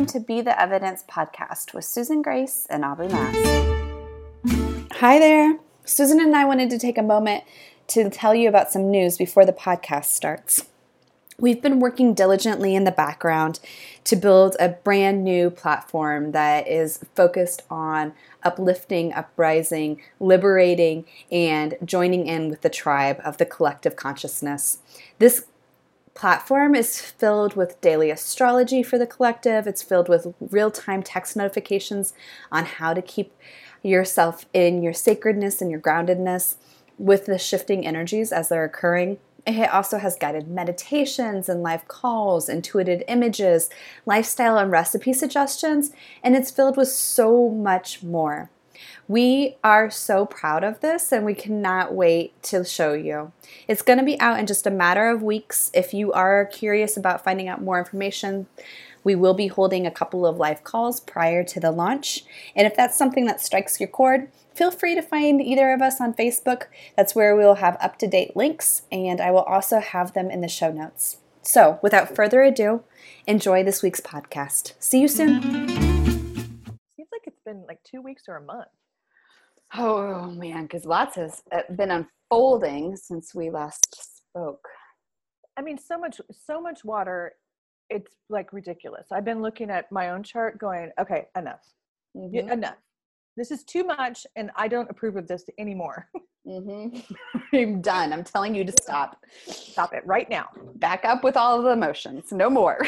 to Be the Evidence podcast with Susan Grace and Aubrey Mass. Hi there. Susan and I wanted to take a moment to tell you about some news before the podcast starts. We've been working diligently in the background to build a brand new platform that is focused on uplifting, uprising, liberating, and joining in with the tribe of the collective consciousness. This platform is filled with daily astrology for the collective. It's filled with real-time text notifications on how to keep yourself in your sacredness and your groundedness with the shifting energies as they're occurring. It also has guided meditations and live calls, intuitive images, lifestyle and recipe suggestions, and it's filled with so much more. We are so proud of this and we cannot wait to show you. It's going to be out in just a matter of weeks. If you are curious about finding out more information, we will be holding a couple of live calls prior to the launch. And if that's something that strikes your chord, feel free to find either of us on Facebook. That's where we'll have up-to-date links, and I will also have them in the show notes. So without further ado, enjoy this week's podcast. See you soon. Seems like it's been like 2 weeks or a month. Oh man, because lots has been unfolding since we last spoke. I mean, so much water. It's like ridiculous. I've been looking at my own chart going, okay, enough. Mm-hmm. Enough. This is too much and I don't approve of this anymore. Mm-hmm. I'm done. I'm telling you to stop. Stop it right now. Back up with all of the emotions. No more.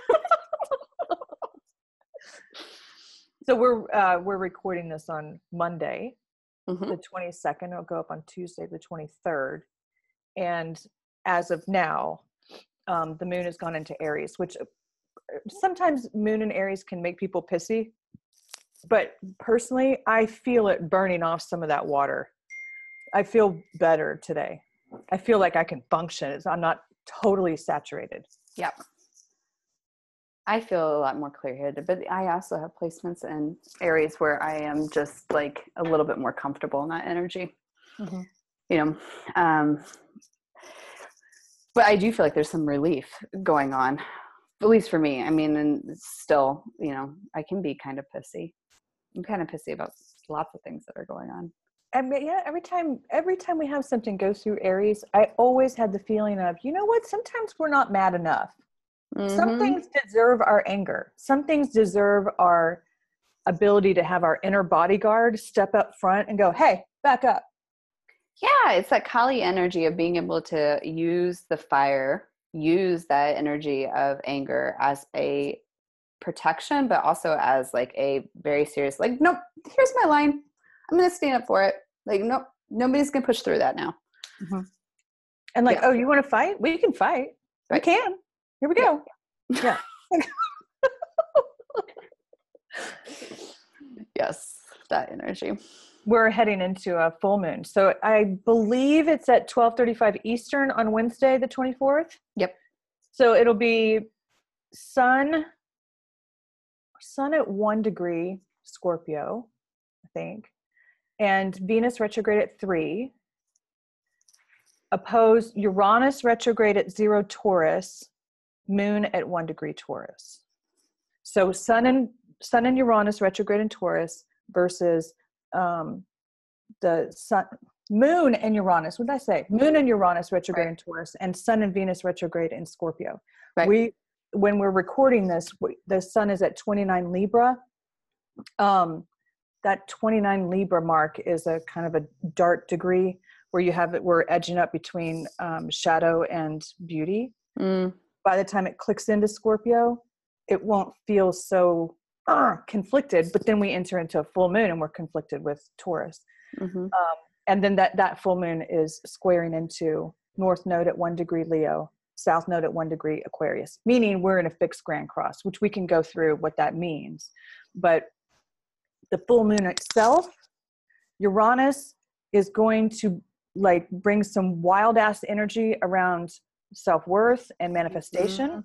So we're recording this on Monday, Mm-hmm. the 22nd. It'll go up on Tuesday, the 23rd. And as of now, the moon has gone into Aries, which sometimes moon in Aries can make people pissy. But personally, I feel it burning off some of that water. I feel better today. I feel like I can function. I'm not totally saturated. Yep. I feel a lot more clear-headed, but I also have placements in areas where I am just like a little bit more comfortable in that energy. Mm-hmm. You know, but I do feel like there's some relief going on, at least for me. I mean, and still, you know, I can be kind of pissy. I'm kind of pissy about lots of things that are going on. I mean, yeah, every time we have something go through Aries, I always had the feeling of, you know what, sometimes we're not mad enough. Mm-hmm. Some things deserve our anger. Some things deserve our ability to have our inner bodyguard step up front and go, hey, back up. Yeah, it's that Kali energy of being able to use the fire, use that energy of anger as a protection, but also as like a very serious, like, nope, here's my line. I'm going to stand up for it. Like, nope, nobody's going to push through that now. Mm-hmm. And like, oh, you want to fight? We can fight. Right. We can. Here we go. Yeah. Yes, that energy. We're heading into a full moon. So I believe it's at 12:35 Eastern on Wednesday, the 24th. Yep. So it'll be sun at 1 degree Scorpio, I think, and Venus retrograde at 3. Opposed Uranus retrograde at 0 Taurus, moon at 1 degree Taurus. So sun and Uranus retrograde in Taurus versus the sun, moon and Uranus. What did I say? Moon and Uranus retrograde in Taurus, and sun and Venus retrograde in Scorpio. Right. When we're recording this, the sun is at 29 Libra. That 29 Libra mark is a kind of a dart degree where you have it. We're edging up between shadow and beauty. Mm. By the time it clicks into Scorpio, it won't feel so conflicted, but then we enter into a full moon and we're conflicted with Taurus. Mm-hmm. And then that full moon is squaring into North Node at 1 degree Leo, South Node at 1 degree Aquarius, meaning we're in a fixed grand cross, which we can go through what that means. But the full moon itself, Uranus is going to like bring some wild ass energy around self-worth and manifestation,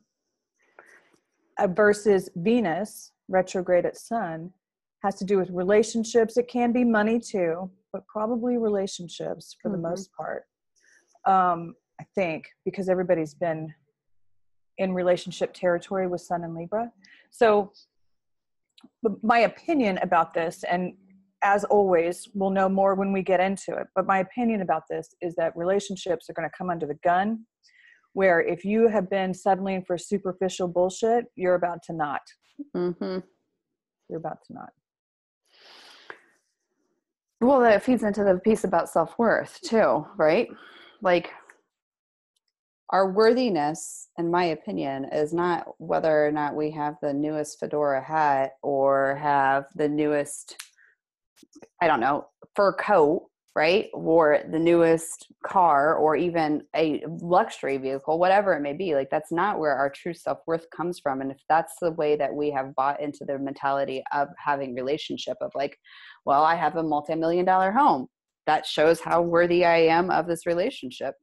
versus Venus retrograde at Sun has to do with relationships. It can be money too, but probably relationships for the most part. I think because everybody's been in relationship territory with Sun and Libra. So my opinion about this, and as always, we'll know more when we get into it, but my opinion about this is that relationships are going to come under the gun, where if you have been settling for superficial bullshit, you're about to not. Mm-hmm. You're about to not. Well, that feeds into the piece about self-worth too, right? Like, our worthiness, in my opinion, is not whether or not we have the newest fedora hat or have the newest, I don't know, fur coat, right? Or the newest car, or even a luxury vehicle, whatever it may be. Like, that's not where our true self-worth comes from. And if that's the way that we have bought into the mentality of having relationship of like, well, I have a multi-million-dollar home, that shows how worthy I am of this relationship.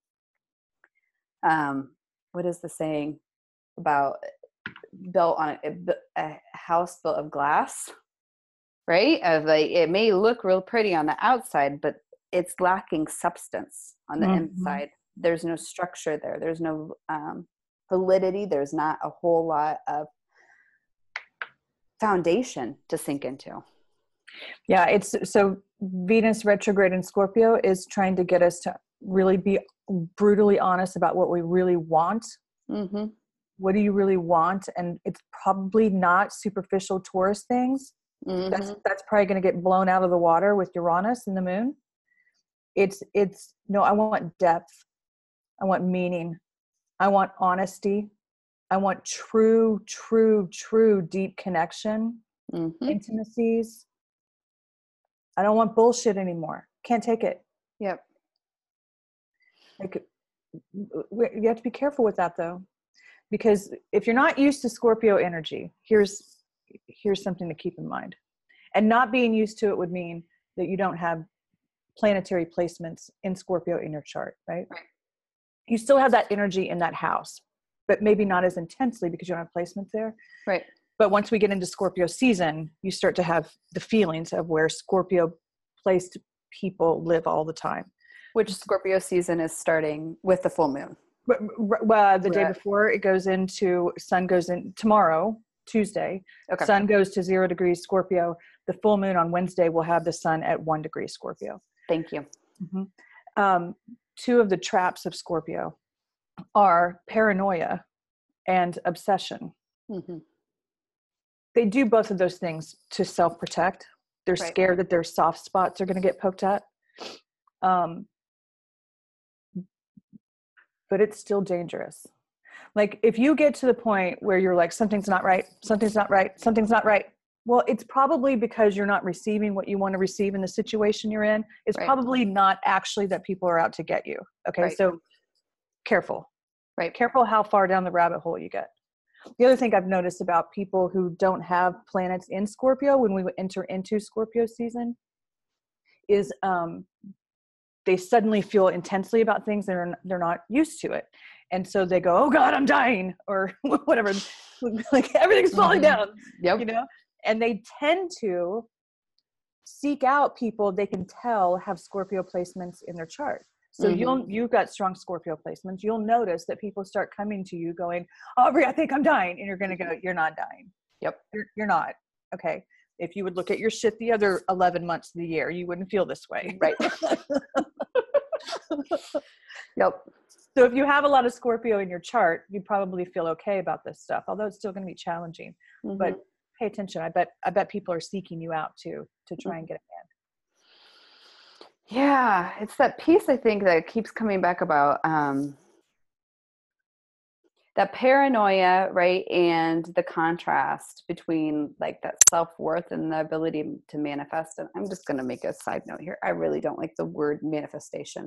What is the saying about built on a house built of glass, right? Of like, it may look real pretty on the outside, but it's lacking substance on the inside. There's no structure there. There's no validity. There's not a whole lot of foundation to sink into. Yeah, it's so Venus retrograde in Scorpio is trying to get us to really be brutally honest about what we really want. Mm-hmm. What do you really want? And it's probably not superficial Taurus things. Mm-hmm. That's probably going to get blown out of the water with Uranus and the moon. It's no, I want depth. I want meaning. I want honesty. I want true deep connection, intimacies. I don't want bullshit anymore. Can't take it. Yep. Like, you have to be careful with that though, because if you're not used to Scorpio energy, here's something to keep in mind. And not being used to it would mean that you don't have planetary placements in Scorpio in your chart, right? You still have that energy in that house, but maybe not as intensely because you don't have placements there. Right. But once we get into Scorpio season, you start to have the feelings of where Scorpio placed people live all the time. Which Scorpio season is starting with the full moon. Well, the day before it goes into, sun goes in tomorrow, Tuesday. Okay. Sun goes to 0 degrees Scorpio. The full moon on Wednesday will have the sun at 1 degree Scorpio. Thank you. Mm-hmm. Two of the traps of Scorpio are paranoia and obsession. Mm-hmm. They do both of those things to self-protect. They're scared that their soft spots are going to get poked at. But it's still dangerous. Like, if you get to the point where you're like, something's not right, well, it's probably because you're not receiving what you want to receive in the situation you're in. It's probably not actually that people are out to get you. Okay. So careful, Careful how far down the rabbit hole you get. The other thing I've noticed about people who don't have planets in Scorpio when we enter into Scorpio season is, they suddenly feel intensely about things and they're not used to it. And so they go, oh God, I'm dying, or whatever, like everything's falling down, you know? And they tend to seek out people they can tell have Scorpio placements in their chart. So you've got strong Scorpio placements. You'll notice that people start coming to you going, Aubrey, I think I'm dying. And you're going to go, you're not dying. Yep. You're not. Okay. If you would look at your shit the other 11 months of the year, you wouldn't feel this way. Right. Yep. So if you have a lot of Scorpio in your chart, you probably feel okay about this stuff, although it's still going to be challenging. But pay attention. I bet people are seeking you out to try and get ahead. Yeah, it's that piece, I think, that keeps coming back about that paranoia, right? And the contrast between like that self-worth and the ability to manifest. And I'm just going to make a side note here. I really don't like the word manifestation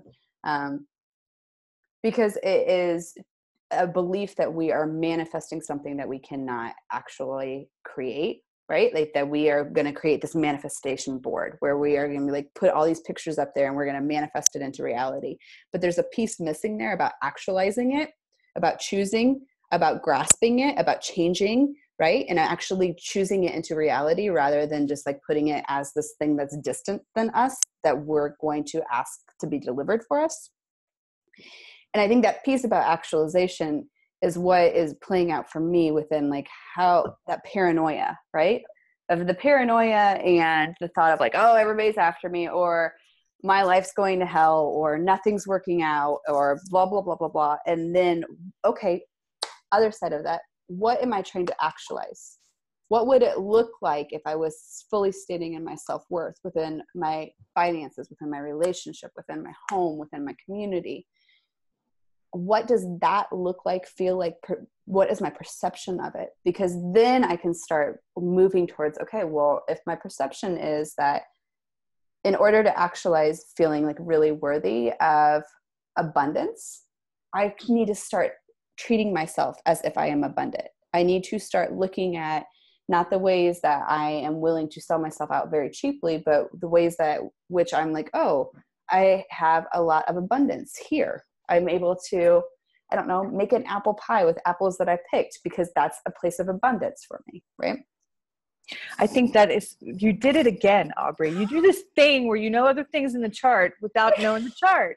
because it is a belief that we are manifesting something that we cannot actually create, right? Like that we are going to create this manifestation board where we are going to like put all these pictures up there and we're going to manifest it into reality. But there's a piece missing there about actualizing it, about choosing, about grasping it, about changing, right? And actually choosing it into reality rather than just like putting it as this thing that's distant than us that we're going to ask to be delivered for us. And I think that piece about actualization is what is playing out for me within like how that paranoia, right? of the paranoia and the thought of like, oh, everybody's after me, or my life's going to hell, or nothing's working out, or blah, blah, blah, blah, blah. And then, okay, other side of that, what am I trying to actualize? What would it look like if I was fully stating in my self-worth within my finances, within my relationship, within my home, within my community? What does that look like, feel like? What is my perception of it? Because then I can start moving towards, okay, well, if my perception is that in order to actualize feeling like really worthy of abundance, I need to start treating myself as if I am abundant. I need to start looking at not the ways that I am willing to sell myself out very cheaply, but the ways that which I'm like, oh, I have a lot of abundance here. I'm able to, I don't know, make an apple pie with apples that I picked because that's a place of abundance for me, right? I think that is, you did it again, Aubrey. You do this thing where you know other things in the chart without knowing the chart.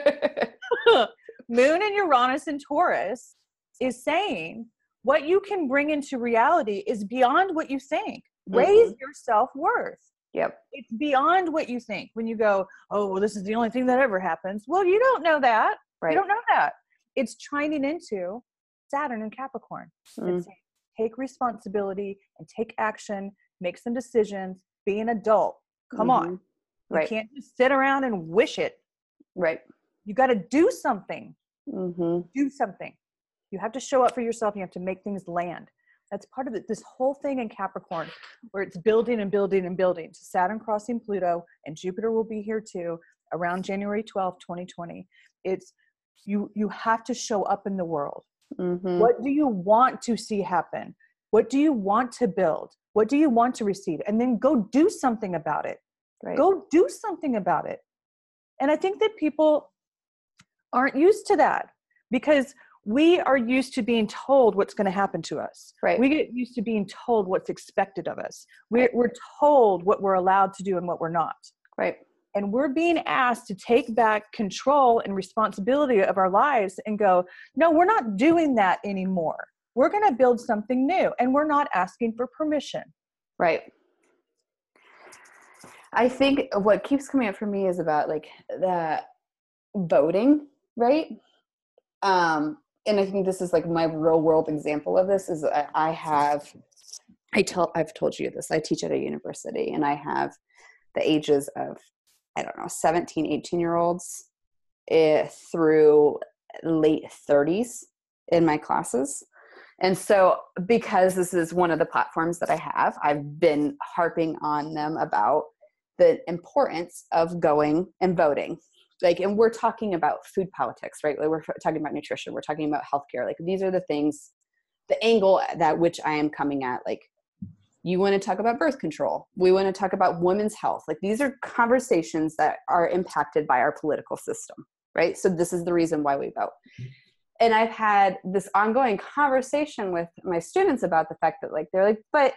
Moon and Uranus and Taurus is saying what you can bring into reality is beyond what you think. Raise your self-worth. Yep. It's beyond what you think. When you go, oh, well, this is the only thing that ever happens. Well, you don't know that. Right. You don't know that. It's trining into Saturn and Capricorn. And saying, take responsibility and take action, make some decisions, be an adult. Come on. You can't just sit around and wish it. Right. You got to do something. Do something. You have to show up for yourself. You have to make things land. That's part of it. This whole thing in Capricorn, where it's building and building and building. To Saturn crossing Pluto, and Jupiter will be here too, around January 12th, 2020. It's you have to show up in the world. What do you want to see happen? What do you want to build? What do you want to receive? And then go do something about it. Right. Go do something about it. And I think that people aren't used to that because we are used to being told what's going to happen to us. Right. We get used to being told what's expected of us. We're told what we're allowed to do and what we're not. Right. And we're being asked to take back control and responsibility of our lives and go, no, we're not doing that anymore. We're going to build something new, and we're not asking for permission. Right. I think what keeps coming up for me is about like the voting, right? And I think this is like my real world example of this is I've told you this, I teach at a university, and I have the ages of, I don't know, 17, 18-year-olds through late 30s in my classes. And so because this is one of the platforms that I have, I've been harping on them about the importance of going and voting. Like, and we're talking about food politics, right? Like we're talking about nutrition. We're talking about healthcare. Like these are the things, the angle that which I am coming at. Like you want to talk about birth control. We want to talk about women's health. Like these are conversations that are impacted by our political system, right? So this is the reason why we vote. And I've had this ongoing conversation with my students about the fact that like, they're like, but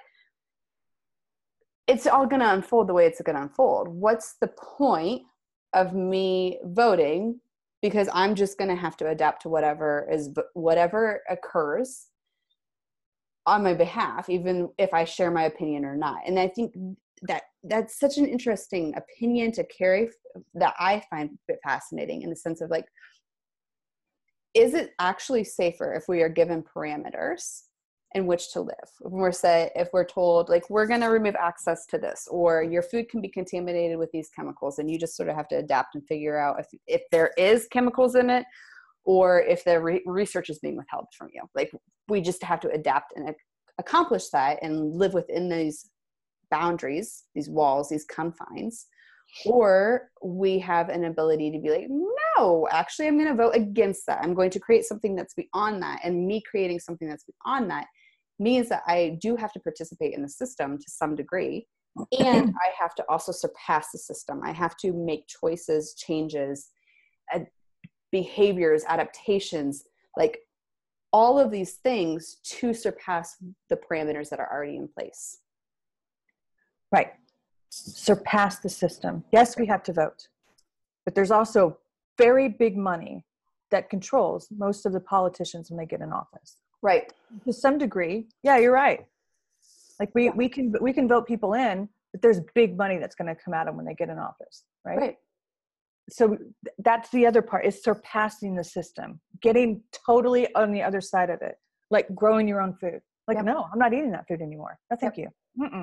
it's all going to unfold the way it's going to unfold. What's the point of me voting? Because I'm just going to have to adapt to whatever occurs on my behalf, even if I share my opinion or not. And I think that that's such an interesting opinion to carry that I find a bit fascinating in the sense of like, is it actually safer if we are given parameters in which to live? If we're told like, we're going to remove access to this, or your food can be contaminated with these chemicals, and you just sort of have to adapt and figure out if there is chemicals in it, or if the research is being withheld from you. Like we just have to adapt and accomplish that and live within these boundaries, these walls, these confines. Or we have an ability to be like, no, actually, I'm going to vote against that. I'm going to create something that's beyond that. And me creating something that's beyond that means that I do have to participate in the system to some degree. And I have to also surpass the system. I have to make choices, changes, behaviors, adaptations, like all of these things to surpass the parameters that are already in place. Right. Surpass the system. Yes, we have to vote, but there's also very big money that controls most of the politicians when they get in office. Right. To some degree. Yeah, you're right. Like we can vote people in, but there's big money that's going to come at them when they get in office, right? Right. So that's the other part, is surpassing the system, getting totally on the other side of it, like growing your own food. Like, Yep. no, I'm not eating that food anymore. No, thank you.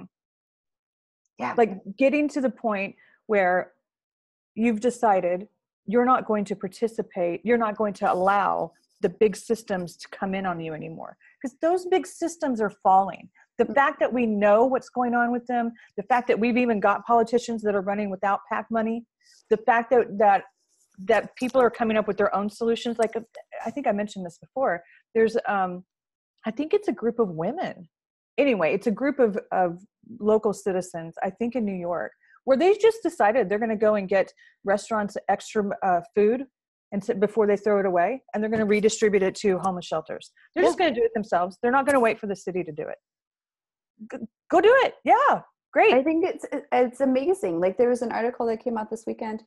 Yeah. Like getting to the point where you've decided you're not going to participate, you're not going to allow the big systems to come in on you anymore, because those big systems are falling. The fact that we know what's going on with them, the fact that we've even got politicians that are running without PAC money, the fact that people are coming up with their own solutions. Like, I think I mentioned this before. There's, I think it's a group of women. Anyway, it's a group of local citizens, I think in New York, where they just decided they're going to go and get restaurants extra food and before they throw it away, and they're going to redistribute it to homeless shelters. They're just going to do it themselves. They're not going to wait for the city to do it. Go do it. Yeah, great. I think it's amazing. Like, there was an article that came out this weekend,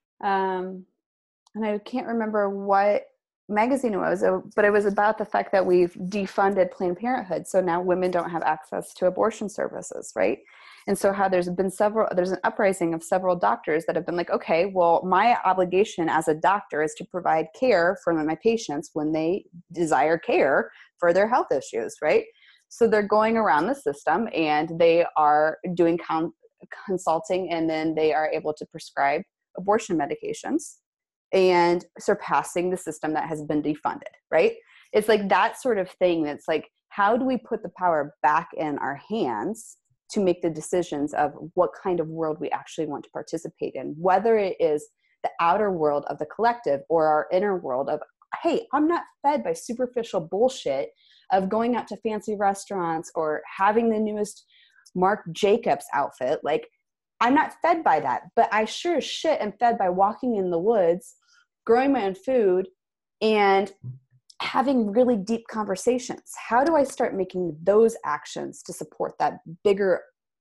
and I can't remember what magazine it was, but it was about the fact that we've defunded Planned Parenthood. So now women don't have access to abortion services, right? And so how there's an uprising of several doctors that have been like, okay, well, my obligation as a doctor is to provide care for my patients when they desire care for their health issues, right? So they're going around the system and they are doing consulting, and then they are able to prescribe abortion medications and surpassing the system that has been defunded, right? It's like that sort of thing that's like, how do we put the power back in our hands to make the decisions of what kind of world we actually want to participate in, whether it is the outer world of the collective or our inner world of, hey, I'm not fed by superficial bullshit of going out to fancy restaurants or having the newest Marc Jacobs outfit. Like, I'm not fed by that, but I sure as shit am fed by walking in the woods, growing my own food, and having really deep conversations. How do I start making those actions to support that bigger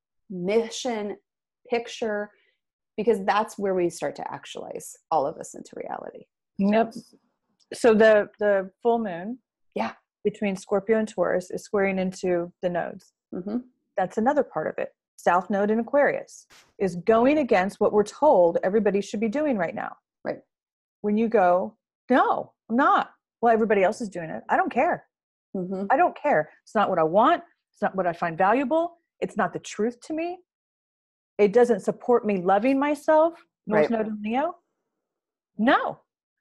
mission picture? Because that's where we start to actualize all of this into reality. Yep. So the full moon, yeah, between Scorpio and Taurus is squaring into the nodes. Mm-hmm. That's another part of it. South node in Aquarius is going against what we're told everybody should be doing right now. Right. When you go, no, I'm not. Well, everybody else is doing it. I don't care. Mm-hmm. I don't care. It's not what I want. It's not what I find valuable. It's not the truth to me. It doesn't support me loving myself. North Node in Leo. No.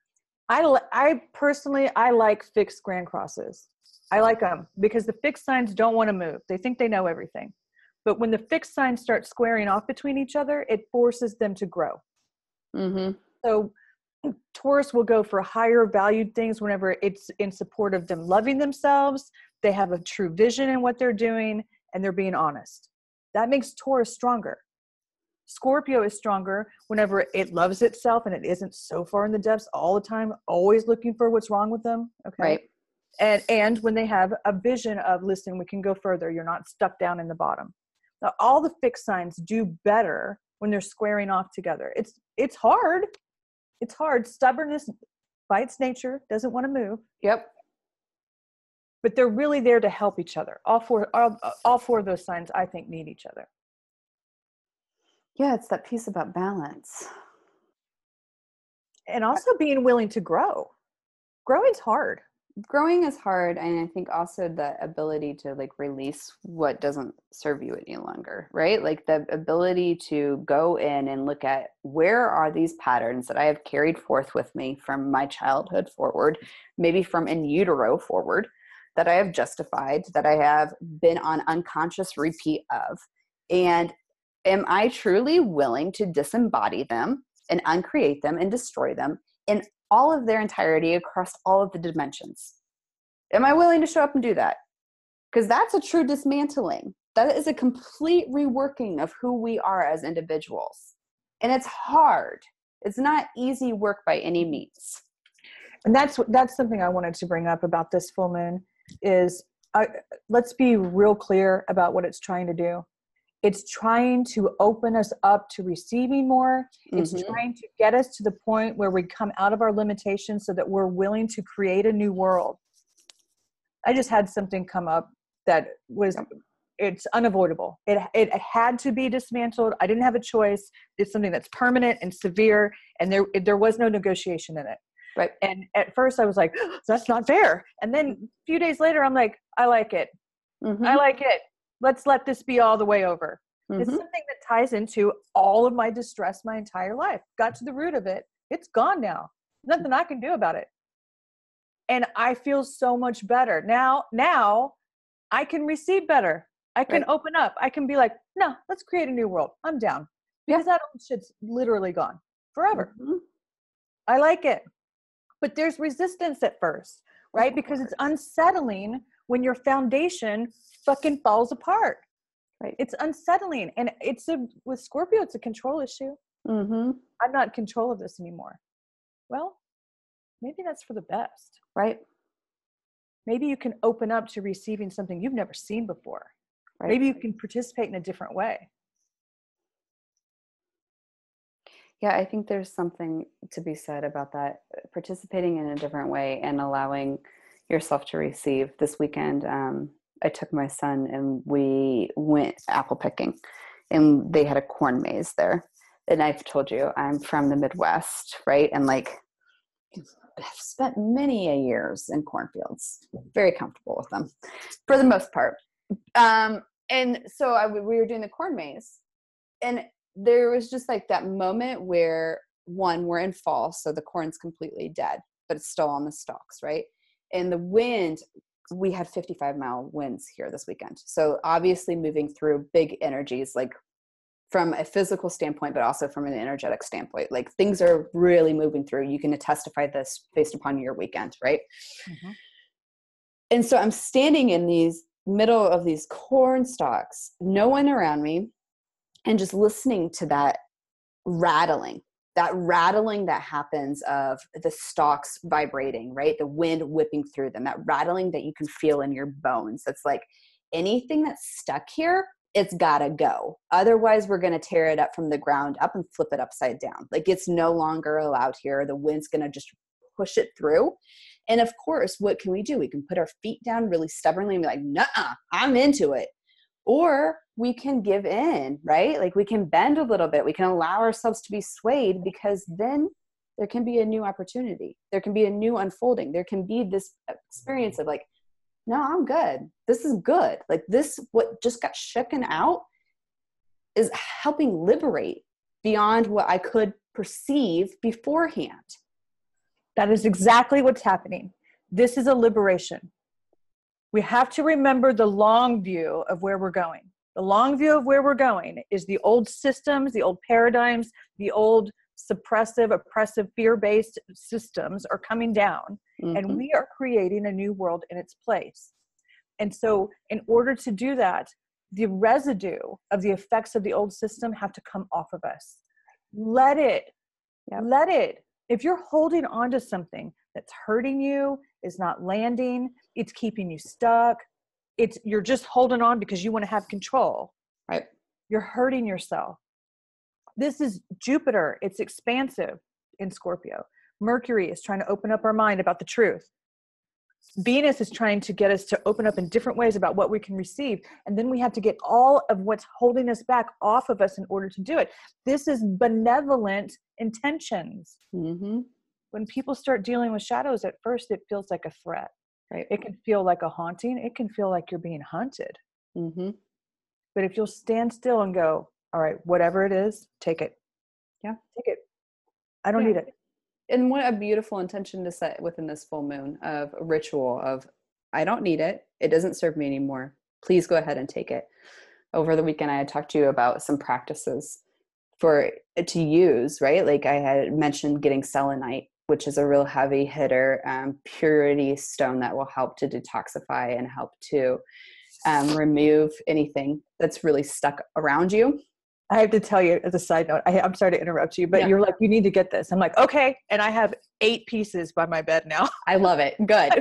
I personally like fixed grand crosses. I like them because the fixed signs don't want to move. They think they know everything. But when the fixed signs start squaring off between each other, it forces them to grow. Mm-hmm. So Taurus will go for higher valued things whenever it's in support of them loving themselves. They have a true vision in what they're doing, and they're being honest. That makes Taurus stronger. Scorpio is stronger whenever it loves itself and it isn't so far in the depths all the time, always looking for what's wrong with them. Okay. Right. And when they have a vision of, listen, we can go further. You're not stuck down in the bottom. Now, all the fixed signs do better when they're squaring off together. It's hard. It's hard. Stubbornness by its nature doesn't want to move. Yep. But they're really there to help each other. All four of those signs, I think, need each other. Yeah, it's that piece about balance. And also being willing to grow. Growing's hard. Growing is hard, and I think also the ability to like release what doesn't serve you any longer, right? Like the ability to go in and look at where are these patterns that I have carried forth with me from my childhood forward, maybe from in utero forward, that I have justified, that I have been on unconscious repeat of. And am I truly willing to disembody them and uncreate them and destroy them in all of their entirety across all of the dimensions? Am I willing to show up and do that? Because that's a true dismantling. That is a complete reworking of who we are as individuals. And it's hard. It's not easy work by any means. And that's something I wanted to bring up about this full moon is let's be real clear about what it's trying to do. It's trying to open us up to receiving more. It's trying to get us to the point where we come out of our limitations so that we're willing to create a new world. I just had something come up that was, it's unavoidable. It had to be dismantled. I didn't have a choice. It's something that's permanent and severe, and there was no negotiation in it. Right. And at first I was like, oh, that's not fair. And then a few days later, I'm like, I like it. Mm-hmm. I like it. Let's let this be all the way over. Mm-hmm. It's something that ties into all of my distress my entire life. Got to the root of it. It's gone now. Nothing I can do about it. And I feel so much better. Now I can receive better. I can open up. I can be like, no, let's create a new world. I'm down. Because that old shit's literally gone forever. Mm-hmm. I like it. But there's resistance at first, right? Because it's unsettling when your foundation fucking falls apart. Right. It's unsettling. And with Scorpio, it's a control issue. Mm-hmm. I'm not in control of this anymore. Well, maybe that's for the best. Right. Maybe you can open up to receiving something you've never seen before. Right. Maybe you can participate in a different way. Yeah, I think there's something to be said about that, participating in a different way and allowing yourself to receive. This weekend, I took my son and we went apple picking, and they had a corn maze there. And I've told you, I'm from the Midwest, right? And like, I've spent many a years in cornfields, very comfortable with them for the most part. And so we were doing the corn maze, and there was just like that moment where, one, we're in fall, so the corn's completely dead, but it's still on the stalks, right? And the wind, we had 55-mile winds here this weekend. So obviously moving through big energies, like from a physical standpoint, but also from an energetic standpoint, like things are really moving through. You can testify this based upon your weekend, right? Mm-hmm. And so I'm standing in these middle of these corn stalks, no one around me, and just listening to that rattling that happens of the stalks vibrating, right? The wind whipping through them, that rattling that you can feel in your bones. That's like, anything that's stuck here, it's gotta go. Otherwise, we're going to tear it up from the ground up and flip it upside down. Like, it's no longer allowed here. The wind's going to just push it through. And of course, what can we do? We can put our feet down really stubbornly and be like, nuh-uh, I'm into it. Or we can give in, right? Like, we can bend a little bit. We can allow ourselves to be swayed, because then there can be a new opportunity. There can be a new unfolding. There can be this experience of like, no, I'm good. This is good. Like, this, what just got shooken out, is helping liberate beyond what I could perceive beforehand. That is exactly what's happening. This is a liberation. We have to remember the long view of where we're going. The long view of where we're going is the old systems, the old paradigms, the old suppressive, oppressive, fear-based systems are coming down, mm-hmm. and we are creating a new world in its place. And so in order to do that, the residue of the effects of the old system have to come off of us. Let it. If you're holding on to something that's hurting you, is not landing, it's keeping you stuck, you're just holding on because you want to have control. Right. You're hurting yourself. This is Jupiter. It's expansive in Scorpio. Mercury is trying to open up our mind about the truth. Venus is trying to get us to open up in different ways about what we can receive. And then we have to get all of what's holding us back off of us in order to do it. This is benevolent intentions. Mm-hmm. When people start dealing with shadows, at first it feels like a threat. Right. It can feel like a haunting. It can feel like you're being hunted. Mm-hmm. But if you'll stand still and go, all right, whatever it is, take it. Yeah. Take it. I don't need it. And what a beautiful intention to set within this full moon, of a ritual of, I don't need it. It doesn't serve me anymore. Please go ahead and take it. Over the weekend, I had talked to you about some practices to use, right? Like, I had mentioned getting selenite, which is a real heavy hitter purity stone that will help to detoxify and help to remove anything that's really stuck around you. I have to tell you, as a side note, I'm sorry to interrupt you, but You're like, you need to get this. I'm like, okay. And I have 8 pieces by my bed now. I love it. Good.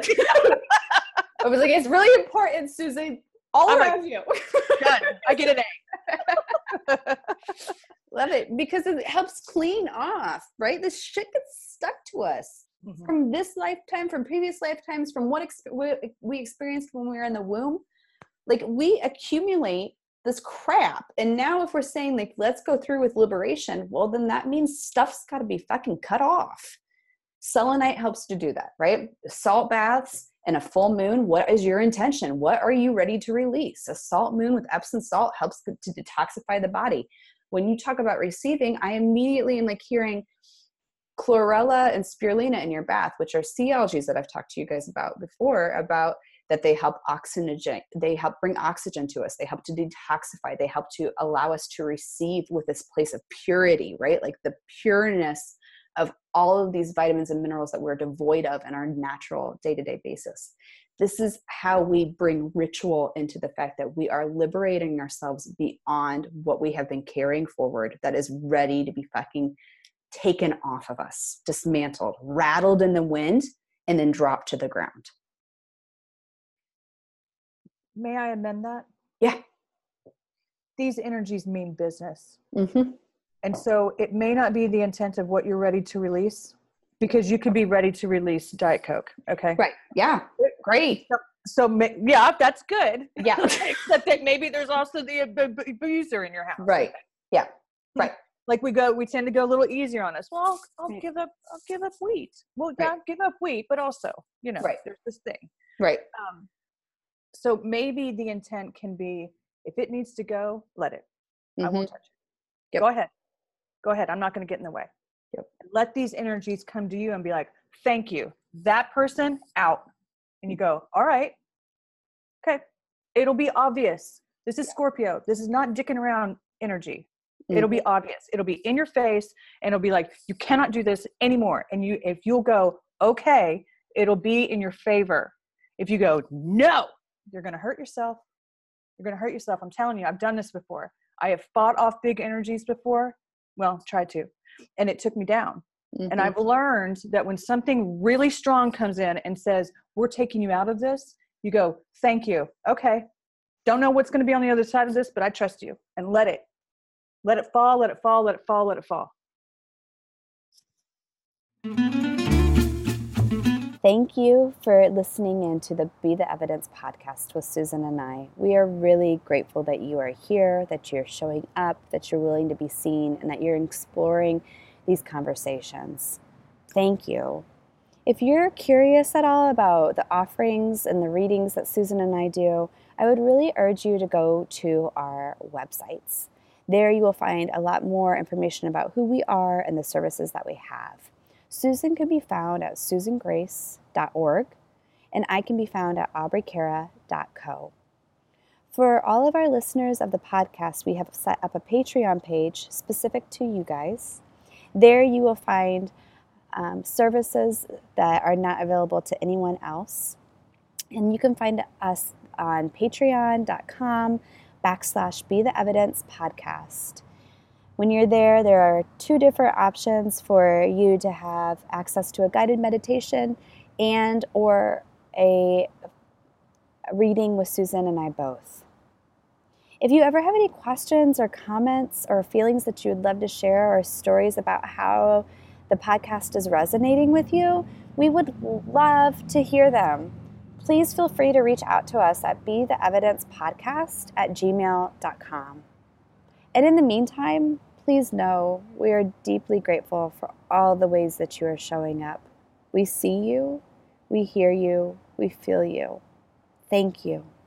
I was like, it's really important, Susan. All around you. Good. I get an A. Love it, because it helps clean off, right? This shit gets stuck to us from this lifetime, from previous lifetimes, from what we experienced when we were in the womb. Like, we accumulate this crap. And now if we're saying, like, let's go through with liberation, well, then that means stuff's got to be fucking cut off. Selenite helps to do that, right? Salt baths and a full moon. What is your intention? What are you ready to release? A salt moon with Epsom salt helps to detoxify the body. When you talk about receiving, I immediately am like hearing chlorella and spirulina in your bath, which are sea algae that I've talked to you guys about before, about that they help oxygenate, they help bring oxygen to us, they help to detoxify, they help to allow us to receive with this place of purity, right? Like the pureness of all of these vitamins and minerals that we're devoid of in our natural day-to-day basis. This is how we bring ritual into the fact that we are liberating ourselves beyond what we have been carrying forward that is ready to be fucking taken off of us, dismantled, rattled in the wind, and then dropped to the ground. May I amend that? Yeah. These energies mean business. Mm-hmm. And so it may not be the intent of what you're ready to release, because you could be ready to release Diet Coke. Okay. Right. Yeah. Great. So yeah, that's good. Yeah. Except that maybe there's also the abuser in your house. Right. Okay? Yeah. Right. Like we tend to go a little easier on us. Well, I'll give up wheat. Well, yeah, give up wheat, but also, there's this thing. Right. So maybe the intent can be, if it needs to go, let it. Mm-hmm. I won't touch it. Yep. Go ahead. I'm not going to get in the way. Yep. Let these energies come to you and be like, thank you. That person out. And you go, all right. Okay. It'll be obvious. This is Scorpio. This is not dicking around energy. Mm-hmm. It'll be obvious. It'll be in your face, and it'll be like, you cannot do this anymore. And if you'll go, okay, it'll be in your favor. If you go, no, you're going to hurt yourself. You're going to hurt yourself. I'm telling you, I've done this before. I have fought off big energies before. Well, tried to, and it took me down. Mm-hmm. And I've learned that when something really strong comes in and says, we're taking you out of this, you go, thank you. Okay. Don't know what's going to be on the other side of this, but I trust you, and let it fall, let it fall, let it fall, let it fall. Thank you for listening in to the Be the Evidence podcast with Susan and I. We are really grateful that you are here, that you're showing up, that you're willing to be seen, and that you're exploring these conversations. Thank you. If you're curious at all about the offerings and the readings that Susan and I do, I would really urge you to go to our websites. There you will find a lot more information about who we are and the services that we have. Susan can be found at susangrace.org, and I can be found at aubreycara.co. For all of our listeners of the podcast, we have set up a Patreon page specific to you guys. There you will find services that are not available to anyone else. And you can find us on patreon.com/Be the Evidence podcast. When you're there, there are 2 different options for you to have access to a guided meditation and or a reading with Susan and I both. If you ever have any questions or comments or feelings that you would love to share, or stories about how the podcast is resonating with you, we would love to hear them. Please feel free to reach out to us at betheevidencepodcast@gmail.com. And in the meantime, please know we are deeply grateful for all the ways that you are showing up. We see you, we hear you, we feel you. Thank you.